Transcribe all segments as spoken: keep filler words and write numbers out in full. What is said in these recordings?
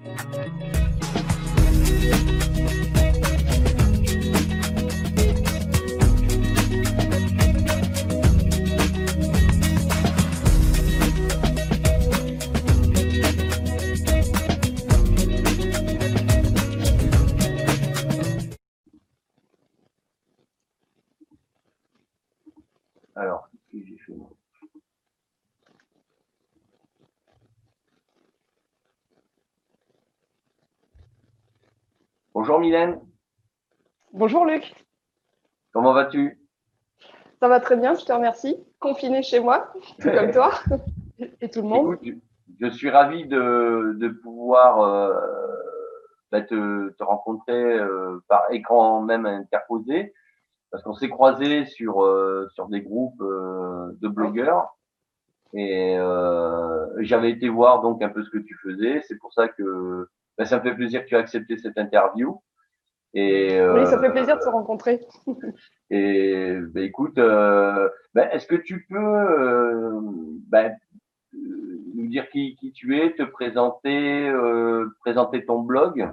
Alors, qu'est-ce que j'ai fait moi? Bonjour Mylène, Bonjour Luc, comment vas-tu? ça va très bien, je te remercie. Confiné chez moi, tout comme toi et tout le monde. Écoute, je, je suis ravi de, de pouvoir euh, bah, te, te rencontrer euh, par écran même interposé, parce qu'on s'est croisés sur, euh, sur des groupes euh, de Ouais. blogueurs et euh, j'avais été voir donc un peu ce que tu faisais. C'est pour ça que bah, ça me fait plaisir que tu aies accepté cette interview. Et, Oui, euh, ça fait plaisir de se rencontrer. et bah, écoute, euh, bah, est-ce que tu peux euh, bah, euh, nous dire qui, qui tu es, te présenter, euh, présenter ton blog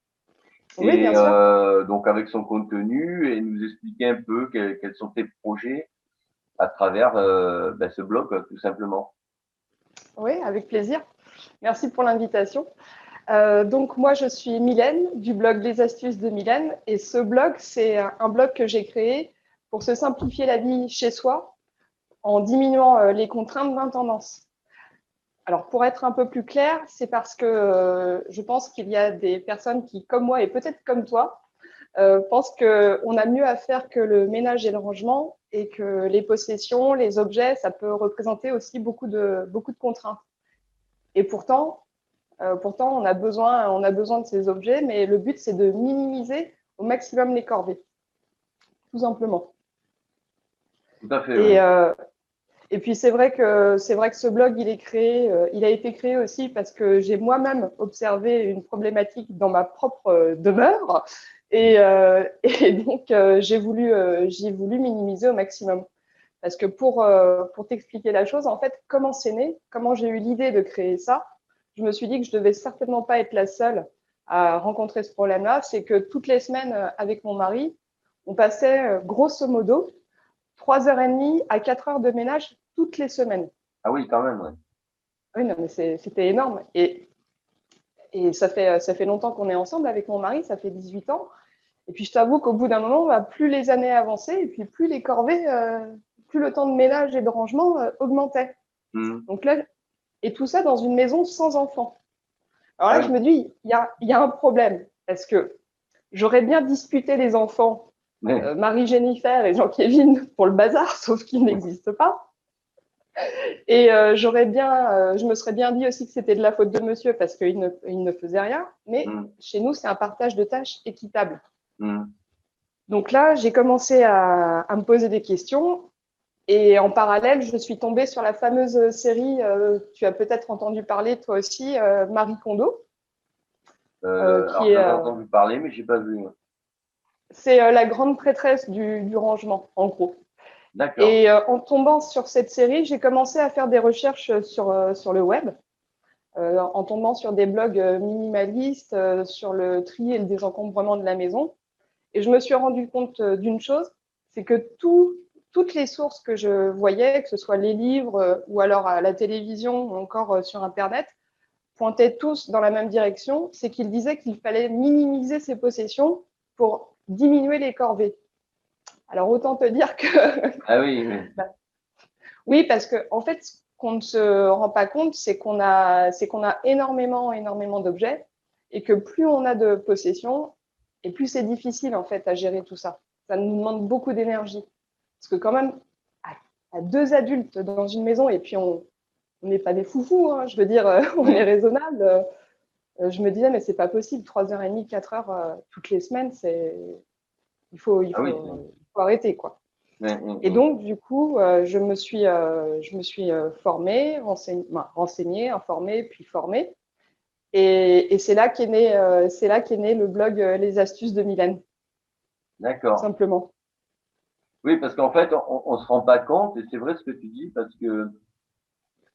Oui, et bien sûr. euh, donc avec son contenu et nous expliquer un peu quels, quels sont tes projets à travers euh, ben, ce blog tout simplement. Oui, avec plaisir. Merci pour l'invitation. Euh, donc moi, je suis Mylène du blog Les Astuces de Mylène. Et ce blog, c'est un blog que j'ai créé pour se simplifier la vie chez soi en diminuant euh, les contraintes d'intendance. Alors, pour être un peu plus clair, c'est parce que euh, je pense qu'il y a des personnes qui, comme moi et peut-être comme toi, euh, pensent qu'on a mieux à faire que le ménage et le rangement et que les possessions, les objets, ça peut représenter aussi beaucoup de, beaucoup de contraintes. Et pourtant, euh, pourtant on, a besoin, on a besoin de ces objets, mais le but, c'est de minimiser au maximum les corvées, tout simplement. Tout à fait, oui. Et, euh, Et puis c'est vrai que c'est vrai que ce blog il est créé, euh, il a été créé aussi parce que j'ai moi-même observé une problématique dans ma propre euh, demeure et, euh, et donc euh, j'ai voulu euh, j'ai voulu minimiser au maximum parce que pour euh, pour t'expliquer la chose en fait comment c'est né, comment j'ai eu l'idée de créer ça, je me suis dit que je devais certainement pas être la seule à rencontrer ce problème-là, c'est que toutes les semaines euh, avec mon mari, on passait euh, grosso modo trois heures et demie à quatre heures de ménage toutes les semaines. Ah oui, quand même, oui. Oui, non, mais c'était énorme. Et, et ça, fait, ça fait longtemps qu'on est ensemble avec mon mari, ça fait dix-huit ans. Et puis je t'avoue qu'au bout d'un moment, bah, plus les années avançaient et puis plus les corvées, euh, plus le temps de ménage et de rangement euh, augmentait. Mmh. Donc là, et tout ça dans une maison sans enfants. Alors Ah là, oui. je me dis, il y a, y a un problème. Parce que j'aurais bien disputé les enfants, Mais, euh, Marie-Jennifer et Jean-Kévin pour le bazar, sauf qu'ils n'existent pas. Et euh, j'aurais bien, euh, je me serais bien dit aussi que c'était de la faute de monsieur parce qu'il ne, il ne faisait rien. Mais mmh, chez nous, c'est un partage de tâches équitable. mmh. Donc là, j'ai commencé à, à me poser des questions. Et en parallèle, je suis tombée sur la fameuse série, euh, tu as peut-être entendu parler toi aussi, euh, Marie Kondo, euh, Euh, qui alors est, j'en ai euh, entendu parler, mais j'ai pas vu. c'est euh, la grande prêtresse du, du rangement, en gros. D'accord. Et euh, en tombant sur cette série, j'ai commencé à faire des recherches sur, euh, sur le web. Euh, en tombant sur des blogs euh, minimalistes, euh, sur le tri et le désencombrement de la maison. Et je me suis rendu compte euh, d'une chose, c'est que tout, toutes les sources que je voyais, que ce soit les livres euh, ou alors à la télévision ou encore euh, sur Internet, pointaient tous dans la même direction, c'est qu'ils disaient qu'il fallait minimiser ses possessions pour diminuer les corvées. Alors autant te dire que Ah oui, mais oui, parce que en fait, ce qu'on ne se rend pas compte, c'est qu'on a, c'est qu'on a énormément, énormément d'objets et que plus on a de possessions, et plus c'est difficile en fait à gérer tout ça. Ça nous demande beaucoup d'énergie. Parce que quand même, à, à deux adultes dans une maison, et puis on on n'est pas des foufous, hein, je veux dire, euh, on est mais, raisonnable. Euh, je me disais, mais c'est pas possible, trois heures et demie, quatre heures euh, toutes les semaines, c'est, il faut, il ah oui, faut, il faut arrêter, quoi. mais, mais, Et mais, donc, du coup, euh, je me suis, euh, je me suis euh, formée, renseignée, enfin, renseignée, informée, puis formée. Et, et c'est là qu'est né, euh, c'est là qu'est né le blog euh, Les Astuces de Mylène, tout d'accord. simplement. Oui, parce qu'en fait, on, on se rend pas compte, et c'est vrai ce que tu dis, parce que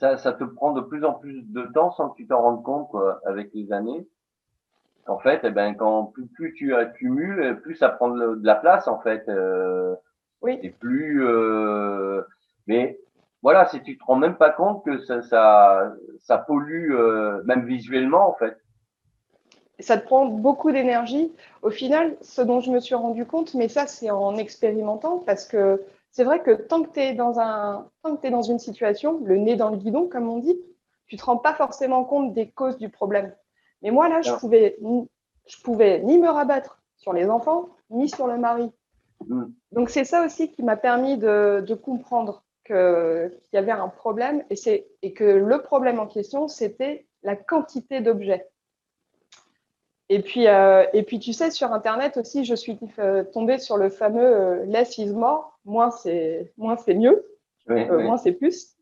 ça, ça te prend de plus en plus de temps sans que tu t'en rendes compte, quoi, avec les années. En fait, eh ben, quand plus, plus tu accumules, plus ça prend de, de la place, en fait. Euh, Oui. et plus, euh, mais voilà, si tu te rends même pas compte que ça, ça, ça pollue, euh, même visuellement, en fait. Ça te prend beaucoup d'énergie. Au final, ce dont je me suis rendu compte, mais ça, c'est en expérimentant, parce que c'est vrai que tant que tu es dans un, tant que tu es dans une situation, le nez dans le guidon, comme on dit, tu te rends pas forcément compte des causes du problème. Mais moi, là, je Non. pouvais, je pouvais ni me rabattre sur les enfants, ni sur le mari. Mm. Donc, c'est ça aussi qui m'a permis de, de comprendre que, qu'il y avait un problème et, c'est, et que le problème en question, c'était la quantité d'objets. Et puis, euh, et puis, tu sais, sur Internet aussi, je suis euh, tombée sur le fameux euh, less is more, moins c'est, moins c'est mieux, Oui, euh, oui. moins c'est plus.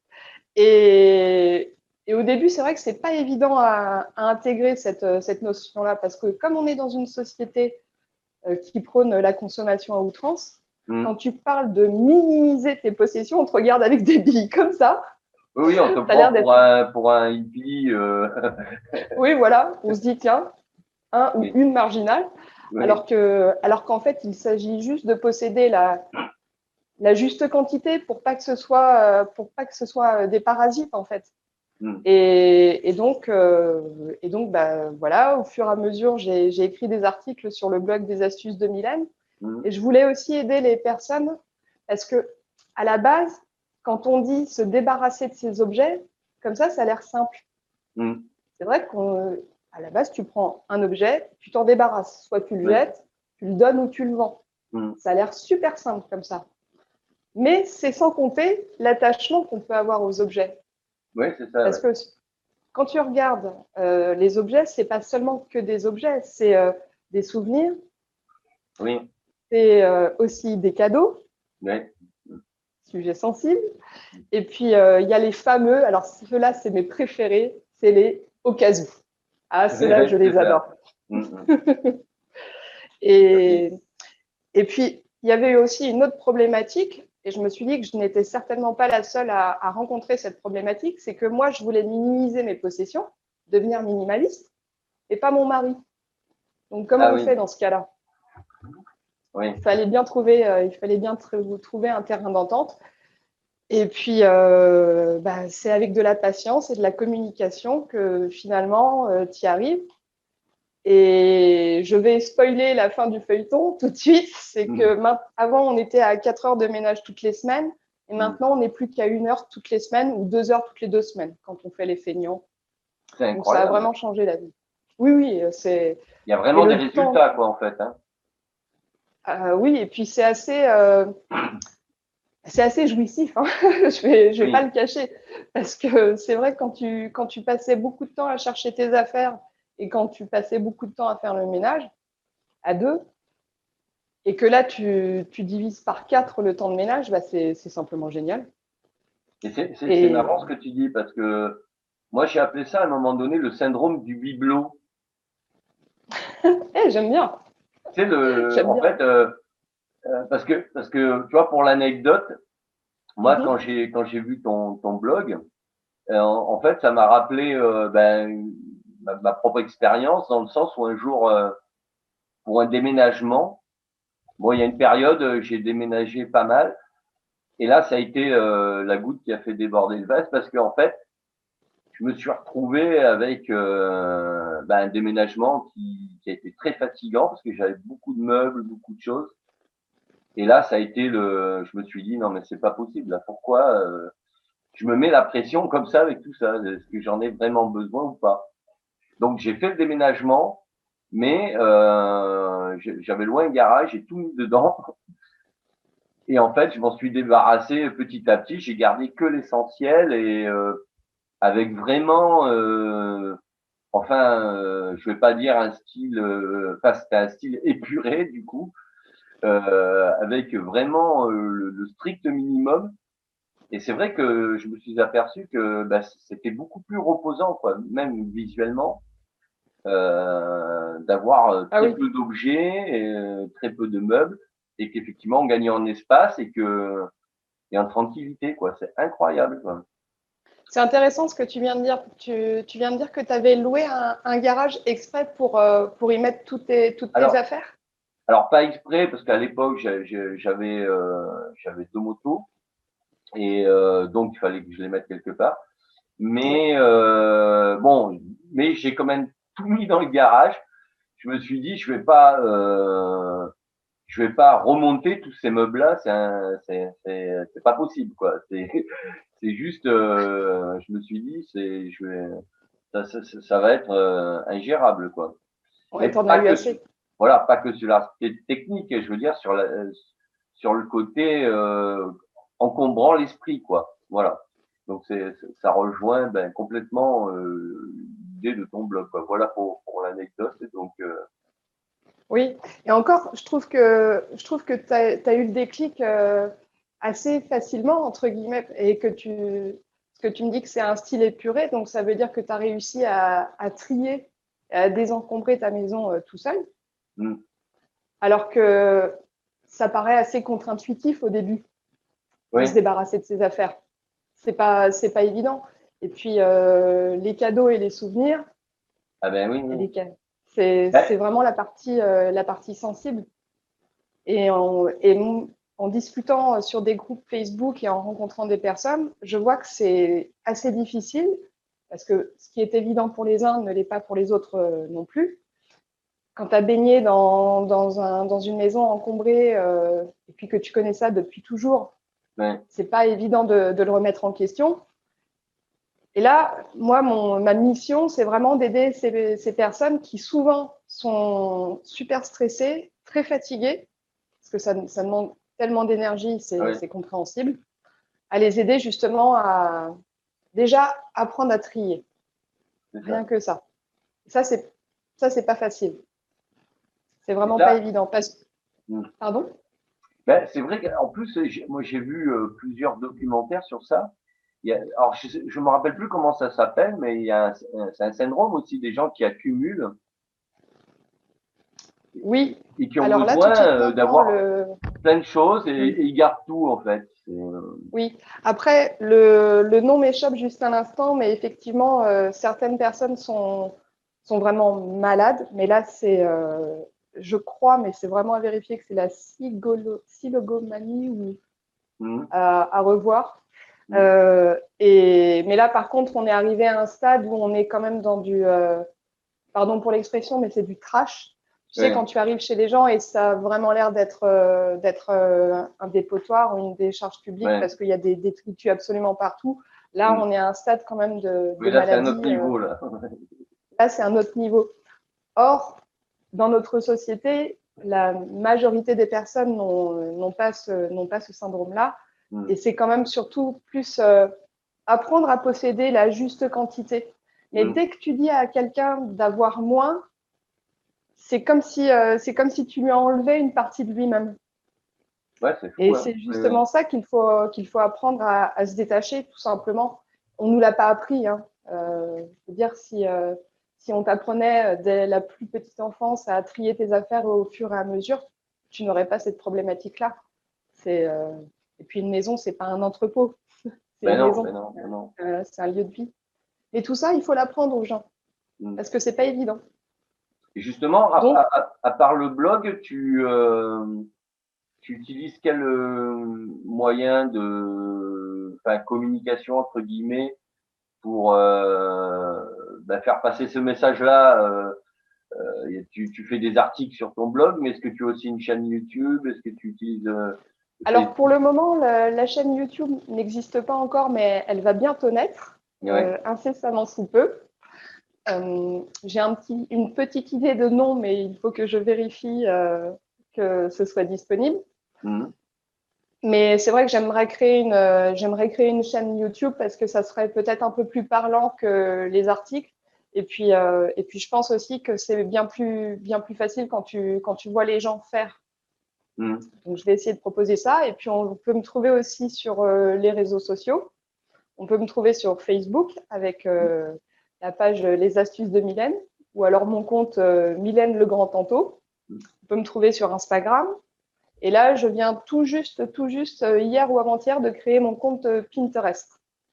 Et, et au début, c'est vrai que c'est pas évident à, à intégrer cette, cette notion-là, parce que comme on est dans une société euh, qui prône la consommation à outrance, Mm. quand tu parles de minimiser tes possessions, on te regarde avec des billes comme ça. Oui, oui, on te Ça a l'air prend pour d'être. un, pour un hippie. Euh... Oui, voilà, on se dit, tiens, un ou Oui, une marginale, oui. alors que, alors qu'en fait, il s'agit juste de posséder la, la juste quantité pour pas que ce soit, euh, pour pas que ce soit des parasites en fait. Mm. Et, et donc, euh, et donc, bah, voilà, au fur et à mesure, j'ai, j'ai écrit des articles sur le blog des astuces de Mylène, Mm. et je voulais aussi aider les personnes parce que, à la base, quand on dit se débarrasser de ces objets, comme ça, ça a l'air simple. Mm. C'est vrai qu'à la base, tu prends un objet, tu t'en débarrasses. Soit tu le Oui. jettes, tu le donnes ou tu le vends. Mm. Ça a l'air super simple comme ça. Mais c'est sans compter l'attachement qu'on peut avoir aux objets. Oui, c'est ça, Parce ouais. que quand tu regardes euh, les objets, c'est pas seulement que des objets, c'est euh, des souvenirs, Oui, c'est euh, aussi des cadeaux, oui. sujet sensible. Et puis, euh, il y a les fameux, alors ceux-là, c'est mes préférés, c'est les au cas où. Ah, Oui, ceux-là, je oui, c'est les ça. adore. Mm. Mm. Et, et puis, il y avait eu aussi une autre problématique, et je me suis dit que je n'étais certainement pas la seule à, à rencontrer cette problématique, c'est que moi, je voulais minimiser mes possessions, devenir minimaliste, et pas mon mari. Donc, comment Ah on oui, fait dans ce cas-là? oui. Il fallait bien trouver, euh, il fallait bien tr- trouver un terrain d'entente. Et puis, euh, bah, c'est avec de la patience et de la communication que finalement, euh, tu y arrives. Et je vais spoiler la fin du feuilleton tout de suite. C'est Mm. que avant, on était à quatre heures de ménage toutes les semaines. Et Mm. maintenant, on n'est plus qu'à une heure toutes les semaines ou deux heures toutes les deux semaines quand on fait les feignants. C'est Donc, ça a incroyable. vraiment changé la vie. Oui, oui, c'est. Il y a Et vraiment des le temps. résultats, quoi, en fait. Hein. Euh, oui, et puis c'est assez. Euh, c'est assez jouissif, hein. je vais, je vais pas Oui, le cacher, parce que c'est vrai que quand tu, quand tu passais beaucoup de temps à chercher tes affaires et quand tu passais beaucoup de temps à faire le ménage à deux, et que là tu, tu divises par quatre le temps de ménage, bah c'est, c'est simplement génial. et c'est c'est- c'est Et marrant ce que tu dis, parce que moi, j'ai appelé ça à un moment donné le syndrome du bibelot. eh, j'aime bien, C'est le, j'aime en bien. fait, euh, euh, parce que, parce que, tu vois, pour l'anecdote, moi, quand Mhm. j'ai, quand j'ai vu ton, ton blog, euh, en, en fait, ça m'a rappelé, euh, ben, ma, ma propre expérience, dans le sens où un jour, euh, pour un déménagement, bon, il y a une période, euh, j'ai déménagé pas mal, et là, ça a été euh, la goutte qui a fait déborder le vase, parce qu'en fait, je me suis retrouvé avec euh, ben, un déménagement qui, qui a été très fatigant, parce que j'avais beaucoup de meubles, beaucoup de choses. Et là, ça a été le. Je me suis dit non, mais c'est pas possible. Là, pourquoi euh, je me mets la pression comme ça avec tout ça? Est-ce que j'en ai vraiment besoin ou pas? Donc j'ai fait le déménagement, mais euh, j'avais loin un garage, j'ai tout mis dedans. Et en fait, je m'en suis débarrassé petit à petit. J'ai gardé que l'essentiel et euh, avec vraiment, euh, enfin, euh, je vais pas dire un style, euh, enfin c'était un style épuré du coup, euh, avec vraiment euh, le, le strict minimum. Et c'est vrai que je me suis aperçu que bah, c'était beaucoup plus reposant, quoi, même visuellement, euh, d'avoir Ah très oui, peu d'objets, et, euh, très peu de meubles, et qu'effectivement on gagnait en espace et que et en tranquillité, quoi. C'est incroyable, quoi. C'est intéressant ce que tu viens de dire. Tu, tu viens de dire que tu avais loué un, un garage exprès pour, euh, pour y mettre toutes tes, toutes tes Alors, affaires? alors pas exprès, parce qu'à l'époque, j'ai- j'ai- j'avais euh, j'avais deux motos, et euh, donc il fallait que je les mette quelque part. Oui. Mais euh, bon, mais j'ai quand même tout mis dans le garage. Je me suis dit, je vais pas, euh, je vais pas remonter tous ces meubles-là. C'est un- c'est c'est c'est pas possible, quoi. C'est c'est juste, euh, je me suis dit, c'est je vais ça, ça, ça- ça va être euh, ingérable, quoi. Ouais, Mais t'en as pas eu que sur- assez. voilà, pas que sur l'aspect technique, je veux dire sur la sur le côté euh, encombrant l'esprit, quoi. Voilà. Donc c'est ça rejoint ben, complètement euh, l'idée de ton blog, quoi. Voilà pour pour l'anecdote. Donc euh, Oui. Et encore, je trouve que, je trouve que tu as eu le déclic euh, assez facilement, entre guillemets, et que tu, parce que tu me dis que c'est un style épuré, donc ça veut dire que tu as réussi à, à trier, à désencombrer ta maison euh, tout seul, hmm, alors que ça paraît assez contre-intuitif au début de se oui, débarrasser de ses affaires. C'est pas, c'est pas évident. Et puis, euh, les cadeaux et les souvenirs, ah ben oui, oui. les ca- c'est, Ben, c'est vraiment la partie, euh, la partie sensible. Et en, et en discutant sur des groupes Facebook et en rencontrant des personnes, je vois que c'est assez difficile parce que ce qui est évident pour les uns ne l'est pas pour les autres euh, non plus. Quand tu as baigné dans, dans, un, dans une maison encombrée euh, et puis que tu connais ça depuis toujours, ben, c'est pas évident de, de le remettre en question. Et là, moi, mon, ma mission, c'est vraiment d'aider ces, ces personnes qui souvent sont super stressées, très fatiguées, parce que ça, ça demande tellement d'énergie, ah c'est oui, c'est compréhensible, à les aider justement à déjà apprendre à trier, c'est rien ça. que ça. Ça, c'est ça, c'est pas facile. C'est Et vraiment pas ça, évident. Parce... hmm. Pardon? Ben, c'est vrai qu'en plus, j'ai- moi j'ai vu euh, plusieurs documentaires sur ça. Il y a, alors je sais- je me rappelle plus comment ça s'appelle, mais il y a un, c'est un syndrome aussi des gens qui accumulent Oui. et qui ont Alors là, tout de besoin suite, euh, maintenant, d'avoir le... plein de choses et, Oui. et ils gardent tout en fait. C'est, euh, Oui. Après, le, le nom m'échappe juste un instant, mais effectivement, euh, certaines personnes sont, sont vraiment malades. Mais là, c'est, euh, je crois, mais c'est vraiment à vérifier que c'est la cygolo- cylogomanie ou hum, à, à revoir. hum, Euh, et, mais là, par contre, on est arrivé à un stade où on est quand même dans du, euh, pardon pour l'expression, mais c'est du trash. Tu sais, ouais, quand tu arrives chez les gens et ça a vraiment l'air d'être euh, d'être euh, un dépotoir ou une décharge publique ouais, parce qu'il y a des détritus absolument partout. Là, hum. on est à un stade quand même de, Oui, de là c'est un autre maladie. Euh, niveau là. là, c'est un autre niveau. Or, dans notre société, la majorité des personnes n'ont n'ont pas ce, n'ont pas ce syndrome-là. Et Hum, c'est quand même surtout plus euh, apprendre à posséder la juste quantité. Mais hum. dès que tu dis à quelqu'un d'avoir moins, c'est comme si euh, c'est comme si tu lui enlevais une partie de lui-même. Ouais, c'est Et fou hein. c'est Ouais, ouais. justement ça qu'il faut qu'il faut apprendre à, à se détacher, tout simplement. On nous l'a pas appris. Hein. Euh, je veux dire, si euh, si on t'apprenait dès la plus petite enfance à trier tes affaires au fur et à mesure, tu n'aurais pas cette problématique-là. C'est euh... Et puis une maison, c'est pas un entrepôt, c'est Ben une non, ben maison, non, ben non. euh, c'est un lieu de vie. Et tout ça, il faut l'apprendre aux gens Hum. parce que c'est pas évident. Et justement, à, Donc, à, à part le blog, tu euh, tu utilises quel euh, moyen de, enfin, communication entre guillemets pour euh, bah, faire passer ce message-là. Euh, euh, tu, tu fais des articles sur ton blog, mais est-ce que tu as aussi une chaîne YouTube? Est-ce que tu utilises euh, alors pour Facebook? le moment, la, la chaîne YouTube n'existe pas encore, mais elle va bientôt naître, Ouais. euh, incessamment sous peu. Euh, j'ai un petit, une petite idée de nom, mais il faut que je vérifie euh, que ce soit disponible. Mhm. Mais c'est vrai que j'aimerais créer une, euh, j'aimerais créer une chaîne YouTube parce que ça serait peut-être un peu plus parlant que les articles. Et puis, euh, et puis je pense aussi que c'est bien plus, bien plus facile quand tu, quand tu vois les gens faire. Mhm. Donc, je vais essayer de proposer ça. Et puis, on peut me trouver aussi sur euh, les réseaux sociaux. On peut me trouver sur Facebook avec euh, la page Les Astuces de Mylène ou alors mon compte euh, Mylène Le Grand Tantôt. On peut me trouver sur Instagram. Et là, je viens tout juste, tout juste, euh, hier ou avant-hier, de créer mon compte euh, Pinterest.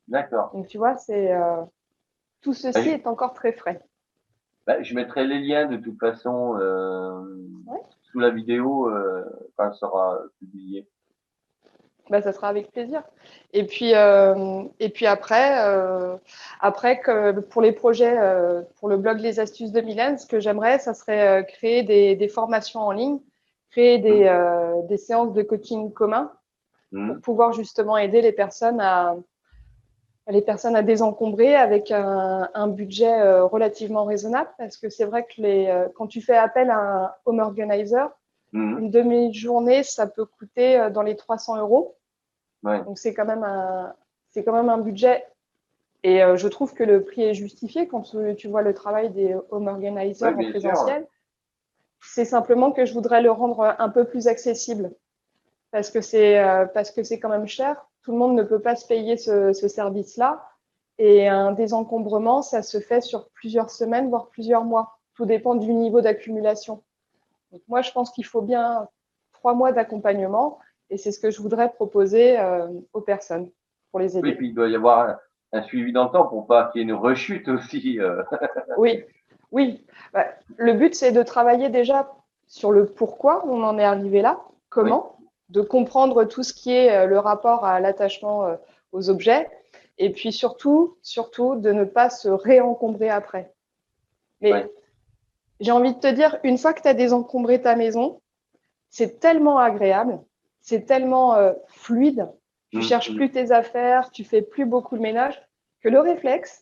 D'accord. Donc, tu vois, c'est euh, tout Bah, ceci je, est encore très frais. bah, je mettrai les liens de toute façon euh, Ouais. sous la vidéo euh, quand elle sera publiée. Bah, ça sera avec plaisir. Et puis, euh, et puis après, euh, après que pour les projets, euh, pour le blog Les Astuces de Mylène, ce que j'aimerais, ça serait euh, créer des, des formations en ligne, créer des, Hum, euh, des séances de coaching commun pour hum, pouvoir justement aider les personnes à, les personnes à désencombrer avec un, un budget euh, relativement raisonnable. Parce que c'est vrai que les, euh, quand tu fais appel à un home organizer, hum, une demi-journée, ça peut coûter euh, dans les trois cents euros. ouais. Donc, c'est quand même un, c'est quand même un budget. Et euh, je trouve que le prix est justifié quand tu, tu vois le travail des home Oui, organizers en bien sûr. présentiel. C'est simplement que je voudrais le rendre un peu plus accessible parce que c'est euh, parce que c'est quand même cher. Tout le monde ne peut pas se payer ce, ce service-là. Et un désencombrement, ça se fait sur plusieurs semaines, voire plusieurs mois. Tout dépend du niveau d'accumulation. Donc moi, je pense qu'il faut bien trois mois d'accompagnement et c'est ce que je voudrais proposer euh, aux personnes pour les Oui, aider. puis il doit y avoir un, un suivi dans le temps pour pas qu'il y ait une rechute aussi. euh. Oui, oui. Bah, le but, c'est de travailler déjà sur le pourquoi on en est arrivé là, Oui, comment, de comprendre tout ce qui est euh, le rapport à l'attachement euh, aux objets, et puis surtout, surtout, de ne pas se réencombrer après. oui. Mais j'ai envie de te dire, une fois que tu as désencombré ta maison, c'est tellement agréable, c'est tellement euh, fluide, tu Hum, cherches hum. plus tes affaires, tu fais plus beaucoup de ménage, que le réflexe,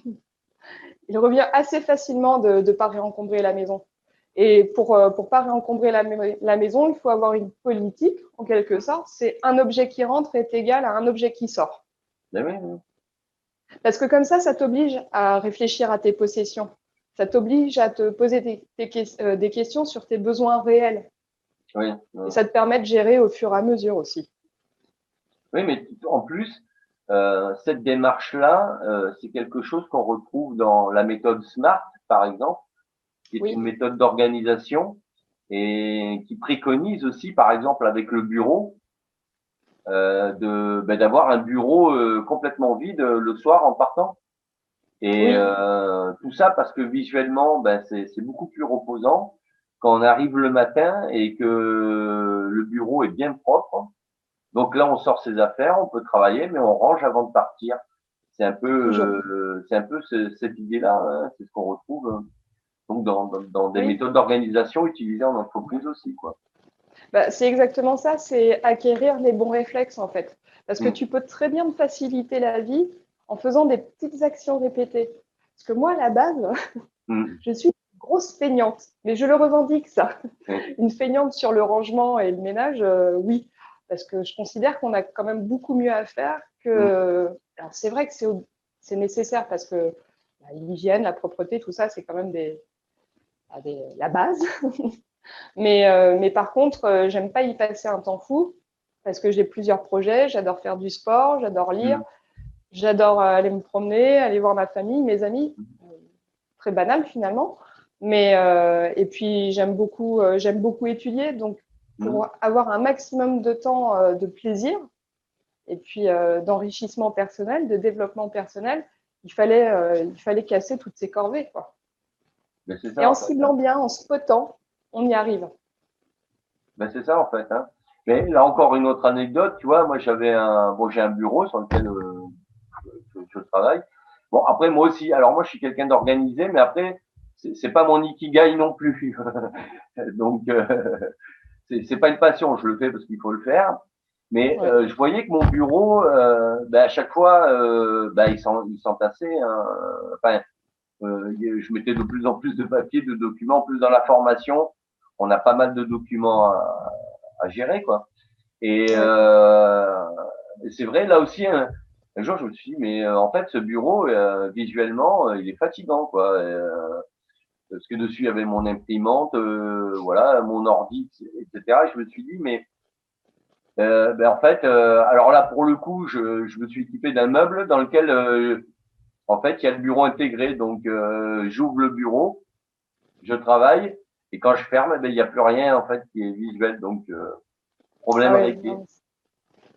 il revient assez facilement de ne pas réencombrer la maison. Et pour ne pas réencombrer la, la maison, il faut avoir une politique, en quelque sorte. C'est un objet qui rentre est égal à un objet qui sort. Ben oui, oui. Parce que comme ça, ça t'oblige à réfléchir à tes possessions. Ça t'oblige à te poser des, des, euh, des questions sur tes besoins réels. Oui, Et oui. ça te permet de gérer au fur et à mesure aussi. Oui, mais en plus, euh, cette démarche-là, euh, c'est quelque chose qu'on retrouve dans la méthode SMART, par exemple, qui est une Oui, méthode d'organisation et qui préconise aussi, par exemple, avec le bureau, euh, de ben, d'avoir un bureau euh, complètement vide euh, le soir en partant. Et oui, euh, tout ça parce que visuellement, ben, c'est c'est beaucoup plus reposant quand on arrive le matin et que le bureau est bien propre. Donc là, on sort ses affaires, on peut travailler, mais on range avant de partir. C'est un peu, toujours. euh, c'est un peu ce, cette idée-là. Hein, c'est ce qu'on retrouve euh, donc dans, dans, dans des Oui, méthodes d'organisation utilisées en entreprise aussi, quoi. bah, c'est exactement ça, c'est acquérir les bons réflexes en fait. Parce que Mm, tu peux très bien te faciliter la vie en faisant des petites actions répétées. Parce que moi, à la base, mm, je suis une grosse feignante, mais je le revendique ça. mm, Une feignante sur le rangement et le ménage, euh, oui. Parce que je considère qu'on a quand même beaucoup mieux à faire mm, que. Alors, c'est vrai que c'est, c'est nécessaire parce que bah, l'hygiène, la propreté, tout ça, c'est quand même des, bah, des, la base. Mais, euh, mais par contre, euh, j'aime pas y passer un temps fou parce que j'ai plusieurs projets. J'adore faire du sport, j'adore lire, mm, j'adore euh, aller me promener, aller voir ma famille, mes amis. Euh, Très banal finalement. Mais euh, et puis j'aime beaucoup, euh, j'aime beaucoup étudier. Donc mm. pour avoir un maximum de temps euh, de plaisir et puis euh, d'enrichissement personnel, de développement personnel, il fallait, euh, il fallait casser toutes ces corvées, quoi. Ben, c'est Et ça en en fait. Hein. ciblant bien, en spotant, on y arrive. Ben, c'est ça en fait. Hein. Mais là encore une autre anecdote, tu vois, moi j'avais un, bon, j'ai un bureau sur lequel euh, je, je travaille. Bon, après, moi aussi. Alors, moi, je suis quelqu'un d'organisé, mais après, c'est c'est pas mon ikigai non plus. Donc, euh, c'est c'est pas une passion. Je le fais parce qu'il faut le faire. Mais Ouais. euh, je voyais que mon bureau, euh, ben, à chaque fois, euh, ben, il s'en il s'entassait. Hein. Enfin, euh, je mettais de plus en plus de papiers, de documents. En plus, dans la formation, on a pas mal de documents à, à gérer, quoi. Et Ouais. euh, c'est vrai, là aussi, un, un jour, je me suis dit, mais euh, en fait, ce bureau, euh, visuellement, euh, il est fatigant, quoi. Euh, parce que dessus, il y avait mon imprimante, euh, voilà, mon ordi, et cetera. Et je me suis dit, mais euh, ben, en fait, euh, alors là, pour le coup, je, je me suis équipé d'un meuble dans lequel, euh, en fait, il y a le bureau intégré. Donc, euh, j'ouvre le bureau, je travaille, et quand je ferme, ben, il n'y a plus rien, en fait, qui est visuel. Donc, euh, problème Ah ouais, réglé. non,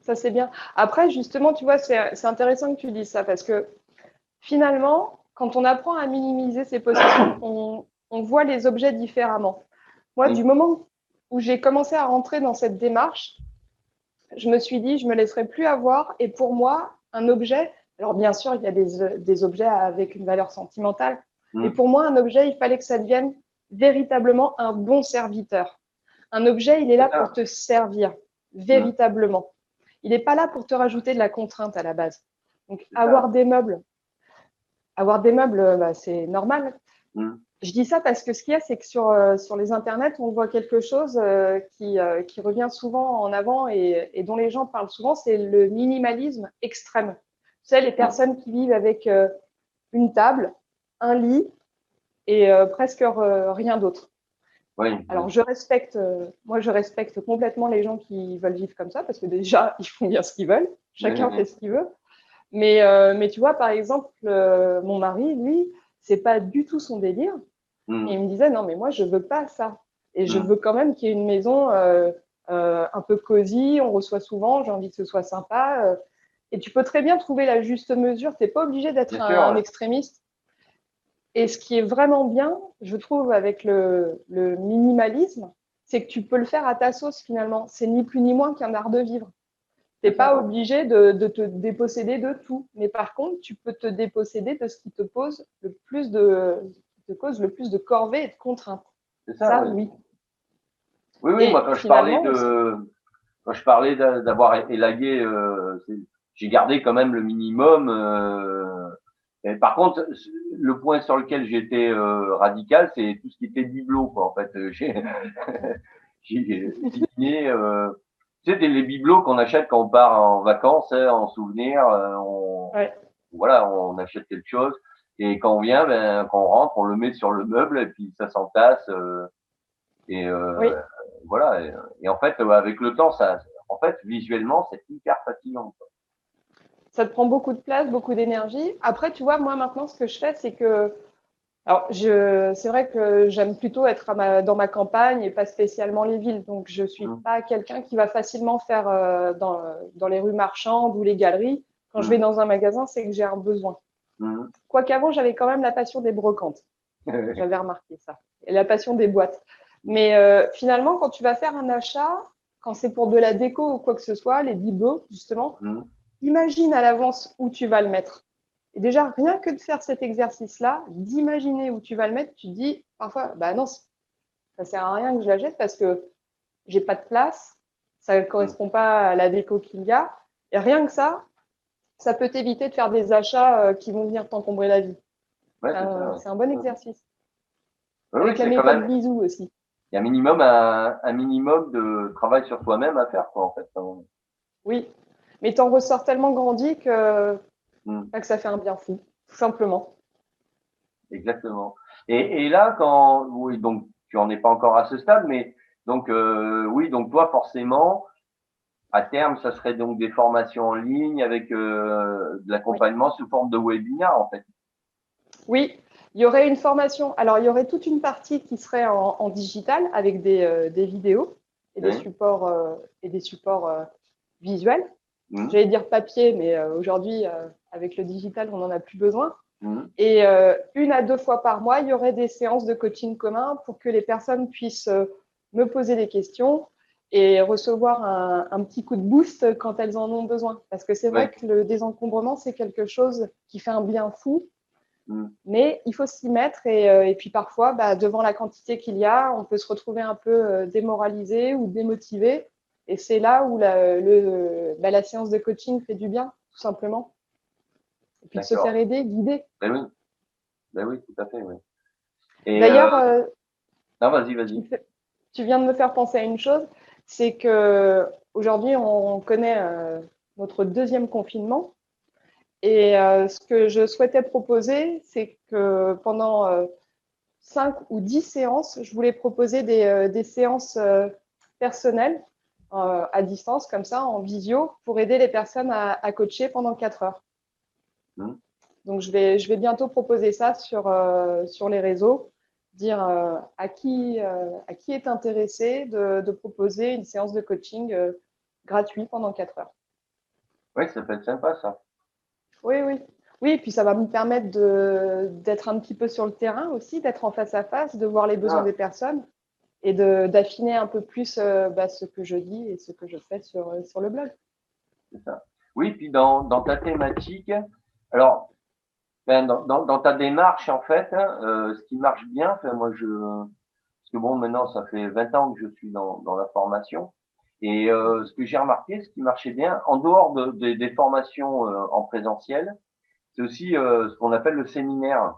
Ça, c'est bien. Après, justement, tu vois, c'est c'est intéressant que tu dises ça parce que finalement, quand on apprend à minimiser ses possessions, on, on voit les objets différemment. Moi, du Oui. moment où j'ai commencé à rentrer dans cette démarche, je me suis dit, je me laisserai plus avoir. Et pour moi, un objet, alors bien sûr, il y a des, des objets avec une valeur sentimentale, mais Mm. pour moi, un objet, il fallait que ça devienne véritablement un bon serviteur. Un objet, il est là C'est pour ça. te servir, Mm. véritablement. Il n'est pas là pour te rajouter de la contrainte à la base. Donc, C'est avoir ça. des meubles, avoir des meubles, bah, c'est normal. Mm. Je dis ça parce que ce qu'il y a, c'est que sur, euh, sur les internets, on voit quelque chose euh, qui, euh, qui revient souvent en avant et, et dont les gens parlent souvent, c'est le minimalisme extrême. Tu sais, les Mm. personnes qui vivent avec euh, une table, un lit et euh, presque euh, rien d'autre. Oui, Alors, oui. je respecte, euh, moi, je respecte complètement les gens qui veulent vivre comme ça parce que déjà, ils font bien ce qu'ils veulent. Oui, Chacun fait oui. ce qu'il veut. Mais, euh, mais tu vois, par exemple, euh, mon mari, lui, c'est pas du tout son délire. Et Mm. il me disait, non, mais moi, je veux pas ça. Et je Mm. veux quand même qu'il y ait une maison euh, euh, un peu cosy, on reçoit souvent, j'ai envie que ce soit sympa. Euh, et tu peux très bien trouver la juste mesure, tu n'es pas obligé d'être Bien sûr, un, un ouais. extrémiste. Et ce qui est vraiment bien, je trouve, avec le, le minimalisme, c'est que tu peux le faire à ta sauce finalement. C'est ni plus ni moins qu'un art de vivre. Tu n'es C'est ça. pas obligé de, de te déposséder de tout. Mais par contre, tu peux te déposséder de ce qui te pose le plus de, qui te cause le plus de corvées et de contraintes. C'est ça, Ça, oui. oui. Oui, oui, moi Et quand je parlais finalement, de quand je parlais d'a- d'avoir élagué, euh, c'est- j'ai gardé quand même le minimum. Euh, et par contre, le point sur lequel j'étais euh, radical, c'est tout ce qui était bibelot, quoi. En fait, Euh, j'ai j'ai éliminé. Euh, tu sais, les bibelots qu'on achète quand on part en vacances, hein, en souvenir, euh, on, ouais, voilà, on achète quelque chose. Et quand on vient, ben, quand on rentre, on le met sur le meuble et puis ça s'entasse. Euh, et euh, oui, voilà. Et, et en fait, euh, avec le temps, ça, en fait, visuellement, c'est hyper fatigant, quoi. ça te prend beaucoup de place, beaucoup d'énergie. Après, tu vois, moi maintenant, ce que je fais, c'est que, alors, je, c'est vrai que j'aime plutôt être à ma, dans ma campagne et pas spécialement les villes. Donc, je suis Mmh, pas quelqu'un qui va facilement faire euh, dans, dans les rues marchandes ou les galeries. Quand je vais mmh, dans un magasin, c'est que j'ai un besoin. mmh. Quoique avant, j'avais quand même la passion des brocantes. J'avais remarqué ça. Et la passion des boîtes. Mais euh, finalement, quand tu vas faire un achat, quand c'est pour de la déco ou quoi que ce soit, les bibelots, justement, Mmh. imagine à l'avance où tu vas le mettre. Et déjà, rien que de faire cet exercice-là, d'imaginer où tu vas le mettre, tu te dis parfois, bah non, ça sert à rien que je la jette parce que j'ai pas de place, ça ne Mmh. correspond pas à la déco qu'il y a. Et rien que ça, ça peut t'éviter de faire des achats euh, qui vont venir t'encombrer la vie. Ouais, C'est c'est ça, un, ouais. c'est un bon Mmh. exercice. Oui, oui, Avec la c'est quand méthode même, bisou aussi. il y a un minimum, un, un minimum de travail sur soi-même à faire, quoi, en fait. Hein. Oui, mais t'en ressors tellement grandi que, Mmh. que ça fait un bien fou, tout simplement. Exactement. Et, et là, quand, oui, donc, tu en es pas encore à ce stade, mais donc, euh, oui, donc toi, forcément, à terme, ça serait donc des formations en ligne avec euh, de Oui. l'accompagnement sous forme de webinar, en fait. Oui, il y aurait une formation. Alors, il y aurait toute une partie qui serait en, en digital avec des, euh, des vidéos et des Oui. supports, euh, et des supports euh, visuels. Mmh. J'allais dire papier, mais euh, aujourd'hui, euh, avec le digital, on n'en a plus besoin. Mmh. Et euh, une à deux fois par mois, il y aurait des séances de coaching commun pour que les personnes puissent euh, me poser des questions et recevoir un, un petit coup de boost quand elles en ont besoin. Parce que c'est Oui. vrai que le désencombrement, c'est quelque chose qui fait un bien fou, Mmh. mais il faut s'y mettre. Et, euh, et puis parfois, bah, devant la quantité qu'il y a, on peut se retrouver un peu euh, démoralisé ou démotivé. Et c'est là où la, le, bah, la séance de coaching fait du bien, tout simplement. Et puis de se faire D'accord. aider, guider. Ben oui. Ben oui, tout à fait, oui. Et euh, D'ailleurs, euh, non, vas-y, tu, vas-y. me fais- tu viens de me faire penser à une chose, c'est que aujourd'hui on connaît euh, notre deuxième confinement. Et euh, ce que je souhaitais proposer, c'est que pendant euh, cinq ou dix séances, je voulais proposer des, euh, des séances euh, personnelles euh, à distance, comme ça, en visio, pour aider les personnes à, à coacher pendant quatre heures. Mmh. Donc, je vais, je vais bientôt proposer ça sur, euh, sur les réseaux, dire euh, à, qui, euh, à qui est intéressé de, de proposer une séance de coaching euh, gratuit pendant quatre heures. Oui, ça peut être sympa, ça. Oui, oui. Oui, et puis ça va me permettre de d'être un petit peu sur le terrain aussi, d'être en face à face, de voir les besoins Ah, des personnes et de d'affiner un peu plus euh, bah, ce que je dis et ce que je fais sur, euh, sur le blog. c'est ça. Oui, puis dans, dans ta thématique, alors, ben, dans, dans, dans ta démarche, en fait, hein, euh, ce qui marche bien, enfin, moi, je, parce que bon, maintenant, ça fait vingt ans que je suis dans, dans la formation. Et euh, ce que j'ai remarqué, ce qui marchait bien, en dehors de, de- des formations euh, en présentiel, c'est aussi euh, ce qu'on appelle le séminaire.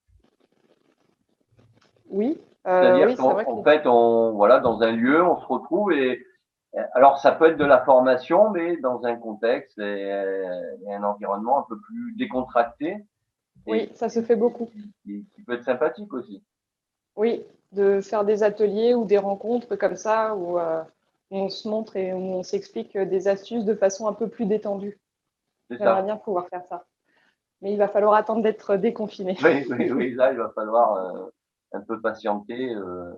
Oui, euh, C'est-à-dire oui, c'est qu'en vrai que en les... fait, on, voilà, dans un lieu, on se retrouve et alors ça peut être de la formation, mais dans un contexte et, et un environnement un peu plus décontracté et oui, ça se fait beaucoup. qui, qui peut être sympathique aussi. Oui, de faire des ateliers ou des rencontres comme ça où, euh, où on se montre et où on s'explique des astuces de façon un peu plus détendue. C'est J'aimerais ça. bien pouvoir faire ça. Mais il va falloir attendre d'être déconfiné. Oui, oui, oui. Là, il va falloir euh, un peu patienter. Euh.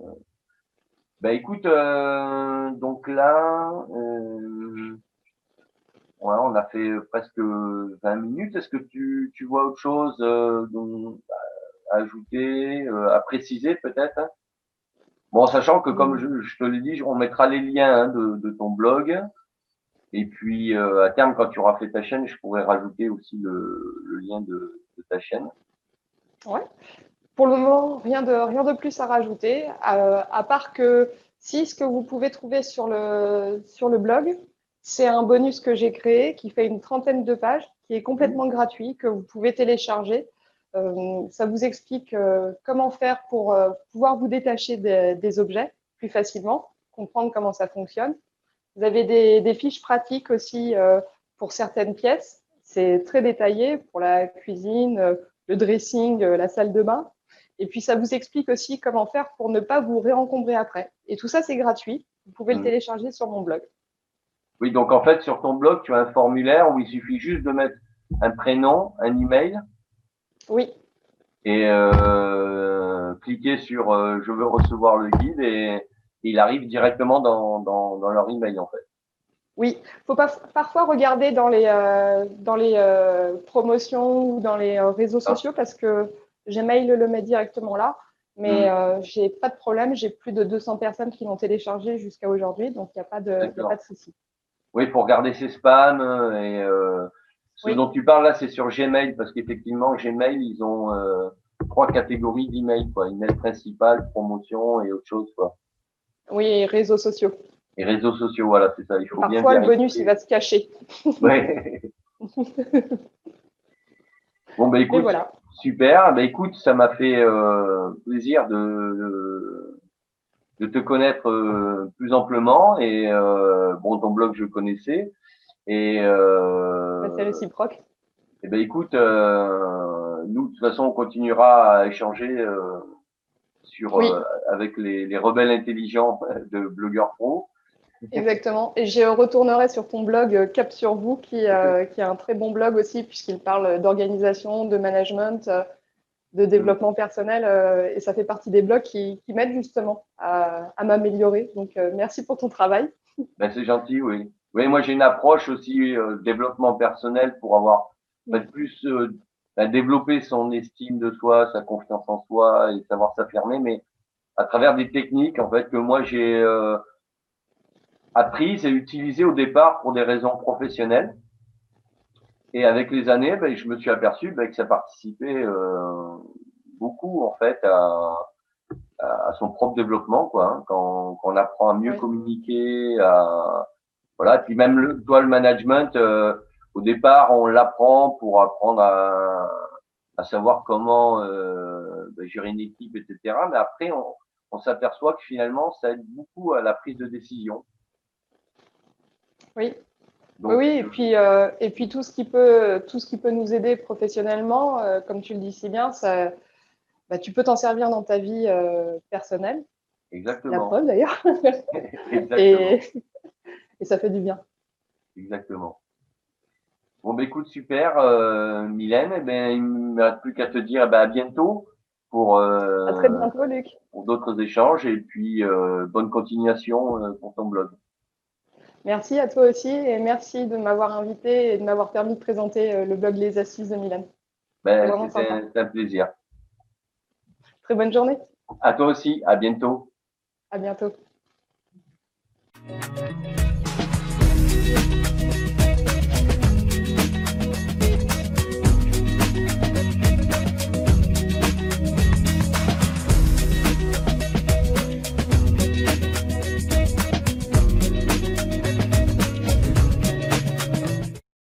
Ben écoute, euh, donc là, euh, ouais, on a fait presque vingt minutes. Est-ce que tu, tu vois autre chose euh, dont- à ajouter, euh, à préciser peut-être? Hein. Bon, sachant que comme Hum, je, je te l'ai dit, on mettra les liens hein, de, de ton blog. Et puis euh, à terme, quand tu auras fait ta chaîne, je pourrais rajouter aussi le, le lien de, de ta chaîne. ouais. Pour le moment, rien de, rien de plus à rajouter, euh, à part que si ce que vous pouvez trouver sur le, sur le blog, c'est un bonus que j'ai créé qui fait une trentaine de pages, qui est Oui. complètement gratuit, que vous pouvez télécharger. Euh, ça vous explique euh, comment faire pour euh, pouvoir vous détacher des, des objets plus facilement, comprendre comment ça fonctionne. Vous avez des, des fiches pratiques aussi euh, pour certaines pièces. C'est très détaillé pour la cuisine, euh, le dressing, euh, la salle de bain. Et puis, ça vous explique aussi comment faire pour ne pas vous réencombrer après. Et tout ça, c'est gratuit. Vous pouvez le Mhm. télécharger sur mon blog. Oui, donc en fait, sur ton blog, tu as un formulaire où il suffit juste de mettre un prénom, un email Oui, et euh, cliquer sur euh, je veux recevoir le guide et, et il arrive directement dans, dans, dans leur email en fait. oui. Il faut pas, parfois regarder dans les, euh, dans les euh, promotions ou dans les euh, réseaux Ah, sociaux parce que Gmail le met directement là. Mais mhm. euh, j'ai pas de problème. J'ai plus de deux cents personnes qui l'ont téléchargé jusqu'à aujourd'hui. Donc, il n'y a pas de, il y a pas D'accord. de souci. Oui, pour garder ses spams euh, et euh, ce Oui, dont tu parles là, c'est sur Gmail parce qu'effectivement, Gmail, ils ont euh, trois catégories d'email, quoi. Email principal, promotion et autre chose, quoi. oui, réseaux sociaux. Et réseaux sociaux, voilà, c'est ça. Il Et faut bien parfois, le bonus, il vérifier. va se cacher. Ouais. Bon, bah Mais écoute, voilà. super. Bah écoute, ça m'a fait euh, plaisir de, de te connaître euh, plus amplement. Et euh, bon, ton blog, je connaissais. Et, Bah, c'est euh, réciproque. et ben écoute, euh, nous, de toute façon, on continuera à échanger euh, sur Oui, euh, avec les, les rebelles intelligents de Blogueur Pro. exactement. Et je retournerai sur ton blog euh, Cap sur vous, qui, euh, qui est un très bon blog aussi, puisqu'il parle d'organisation, de management, euh, de développement personnel. Euh, et ça fait partie des blogs qui, qui m'aident justement à, à m'améliorer. Donc, euh, merci pour ton travail. Ben, c'est gentil, oui. Oui, moi j'ai une approche aussi euh, développement personnel pour avoir en fait, plus euh, ben, développer son estime de soi, sa confiance en soi et savoir s'affirmer, mais à travers des techniques en fait que moi j'ai euh, apprises et utilisées au départ pour des raisons professionnelles. Et avec les années, ben, je me suis aperçu ben, que ça participait euh, beaucoup en fait à, à son propre développement, quoi. Hein, quand, quand on apprend à mieux Oui, communiquer, à voilà. Et puis même le, toi, le management, euh, au départ, on l'apprend pour apprendre à, à savoir comment euh, ben, gérer une équipe, et cetera. Mais après, on, on s'aperçoit que finalement, ça aide beaucoup à la prise de décision. oui. Oui, Donc, oui, et puis, euh, et puis tout ce qui peut, tout ce qui peut nous aider professionnellement, euh, comme tu le dis si bien, ça, bah, tu peux t'en servir dans ta vie euh, personnelle, la exactement, preuve d'ailleurs, et, exactement, et ça fait du bien. exactement. Bon, ben écoute, super, euh, Mylène. Eh ben, il ne me reste plus qu'à te dire eh ben, à bientôt pour, À très euh, bientôt, Luc. pour d'autres échanges et puis euh, bonne continuation euh, pour ton blog. Merci à toi aussi et merci de m'avoir invité et de m'avoir permis de présenter euh, le blog Les Astuces de Mylène. C'est Ben, vraiment c'était sympa. un, un plaisir. Très bonne journée. À toi aussi, à bientôt. À bientôt.